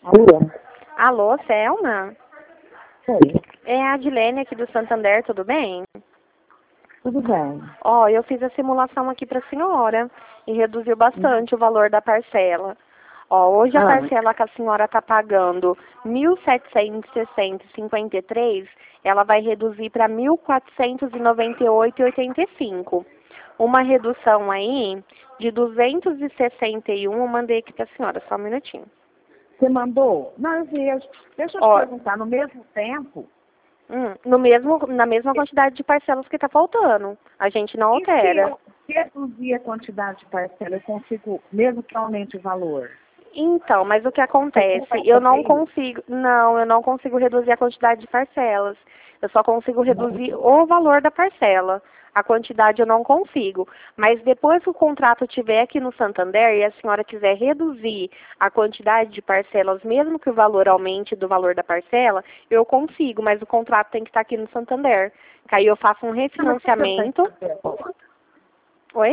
Alô? Alô, Selma? Oi, É a Adilene aqui do Santander, tudo bem? tudo bem? Ó, eu fiz a simulação aqui para a senhora e reduziu bastante o valor da parcela. Ó, hoje a parcela que a senhora está pagando, 1.760,53, ela vai reduzir para 1.498,85. Uma redução aí de 261, eu mandei aqui para a senhora, só um minutinho. Você mandou? Não, eu vejo. Deixa eu te Ó, perguntar, no mesmo tempo, na mesma quantidade de parcelas que está faltando. A gente não e se altera. eu reduzir a quantidade de parcela, eu consigo, mesmo que aumente o valor? Então, mas o que Você acontece? vai Eu não fazer isso? consigo, não, eu não consigo reduzir a quantidade de parcelas. Eu só consigo reduzir o valor da parcela. A quantidade eu não consigo. Mas depois que o contrato estiver aqui no Santander e a senhora quiser reduzir a quantidade de parcelas, mesmo que o valor aumente do valor da parcela, eu consigo, mas o contrato tem que estar aqui no Santander. Que aí eu faço um Não, mas o que eu tenho que refinanciamento. fazer agora? Oi?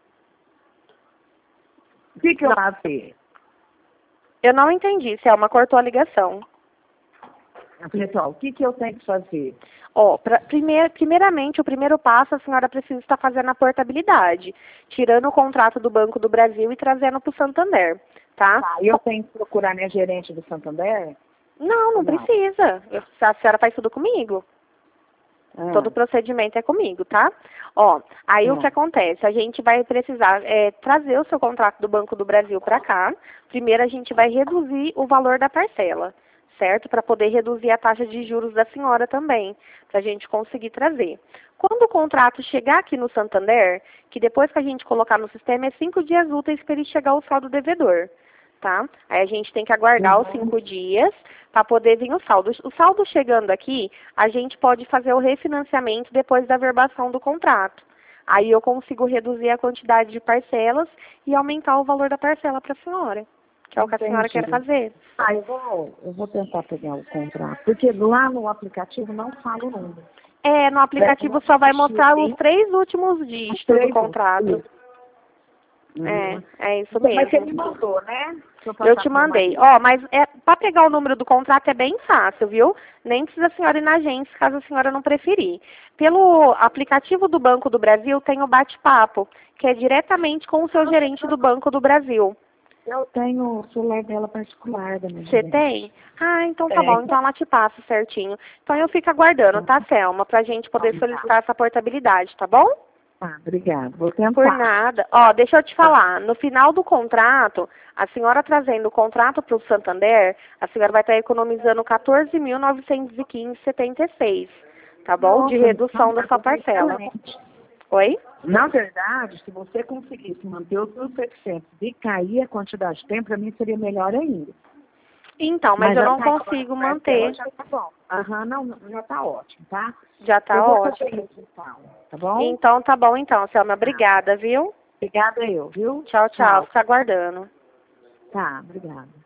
O que eu Não, fazer? eu não entendi, Selma, cortou a ligação. Pessoal, o que eu tenho que fazer? Ó, primeiramente, o primeiro passo, a senhora precisa estar fazendo a portabilidade, tirando o contrato do Banco do Brasil e trazendo para o Santander, tá? Tá, e eu tenho que procurar minha gerente do Santander? Não, não Não. precisa. A senhora faz tudo comigo. Todo o Ah, procedimento é comigo, tá? Ó, aí o que ah. acontece? A gente vai precisar trazer o seu contrato do Banco do Brasil para cá. Primeiro a gente vai reduzir o valor da parcela, certo? Para poder reduzir a taxa de juros da senhora também, para a gente conseguir trazer. Quando o contrato chegar aqui no Santander, que depois que a gente colocar no sistema é 5 dias úteis para ele chegar ao saldo devedor. Tá? Aí a gente tem que aguardar os 5 dias para poder vir o saldo. O saldo chegando aqui, a gente pode fazer o refinanciamento depois da verbação do contrato. Aí eu consigo reduzir a quantidade de parcelas e aumentar o valor da parcela para a senhora, que é o que a senhora quer Entendi. fazer. Ah, eu vou tentar pegar o contrato, porque lá no aplicativo não fala o número. É, no aplicativo só vai mostrar os 3 últimos dígitos do contrato. É isso Mas você mesmo. me mandou, né? Deixa eu Eu passar te pro meu mandei. marido. Ó, mas para pegar o número do contrato é bem fácil, viu? Nem precisa a senhora ir na agência, caso a senhora não preferir. Pelo aplicativo do Banco do Brasil tem o bate-papo, que é diretamente com o seu gerente do Banco do Brasil. Eu tenho o celular dela particular, da minha Você gerente. tem? Ah, então tá bom. Tem. Então ela te passa certinho. Então eu fico aguardando, tá, Selma? Pra gente poder solicitar essa portabilidade, tá bom? Tá, obrigada. Vou Por tentar. nada. Ó, deixa eu te Tá. falar. No final do contrato, a senhora trazendo o contrato para o Santander, a senhora vai estar economizando 14.915,76, tá bom? De Nossa, redução da sua parcela. excelente. Oi? Na verdade, se você conseguisse manter os 1.700 e cair a quantidade de tempo, para mim seria melhor ainda. Então, mas Mas eu já não tá consigo parcela, manter. já tá bom. Aham, não, já tá ótimo, tá? Já Eu tá vou fazer ótimo. isso então, tá bom? Então tá bom então, Selma. Tá. Obrigada, viu? Obrigada eu, viu? Tchau, tchau. Tchau. Fica aguardando. Tá, obrigada.